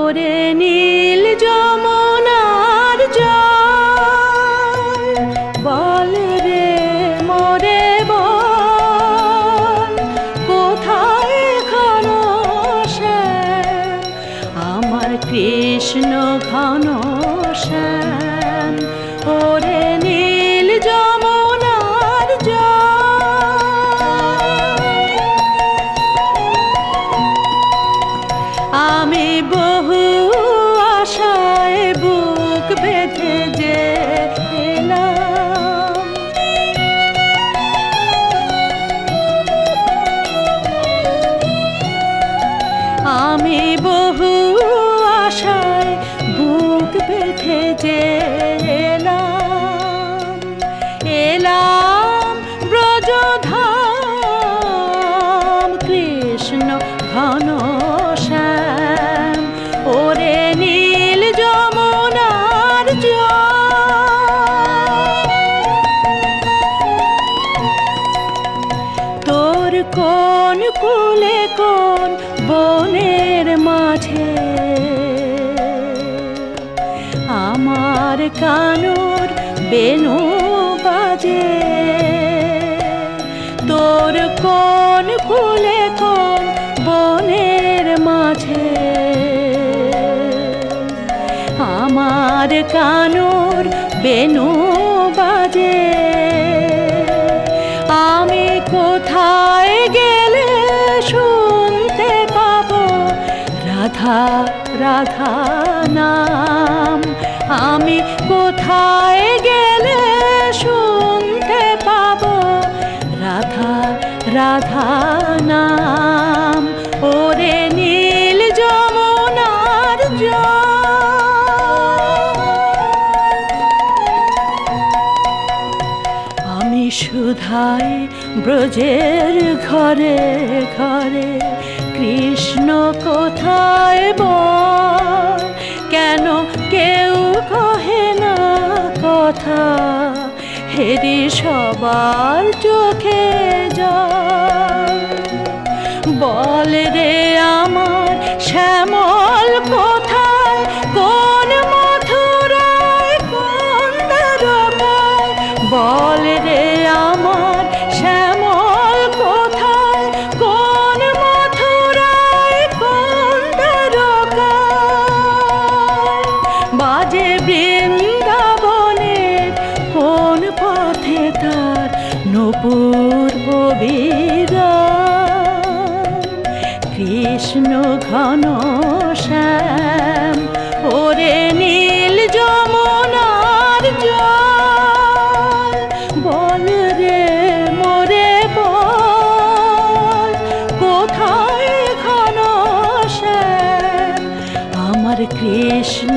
ওরে নীল যমুনার জল, বল রে মোরে বল, কোথায় ঘনশ্যাম আমার কৃষ্ণ ঘনশ্যাম। ওরে নীল যমুনার জল, আমি বহু আশায় বুক বেঁধে যে এলাম, আমি বহু আশায় বুক বেঁধে যে এলাম, এলাম ব্রজধাম কৃষ্ণ ঘনশ্যাম। ওরে নীল যমুনার জল, তোর কোন কুলে কোন বনের মাঝে আমার কানুর বেনু বাজে, তোর কোন কুলে কোন বনের মাঝে আমার কানুর বেনু বাজে। আমি কোথায় গেলে শুনতে পাবো রাধা রাধা নাম, আমি কোথায় গেলে শুনতে পাবো রাধা রাধা নাম। ওরে নীল যমুনার জল, আমি সুধাই ব্রজের ঘরে ঘরে, কৃষ্ণ কোথায় বল, কেন কেউ কহে না কথা, হেরি সবার চোখে জল। বল রে আমার শ্যামল কোথায়, কোন মথুরায় কোন দ্বারকায়, বল রে আমার শ্যামল কোথায়, কোন মথুরায় কোন দ্বারকায়, বাজে বৃন্দাবনের কোন পথে তার নূপুর অবিরাম, কৃষ্ণ ঘনশ্যাম। ওরে নীল যমুনার জল, বল রে মোরে বল, কোথায় ঘনশ্যাম আমার কৃষ্ণ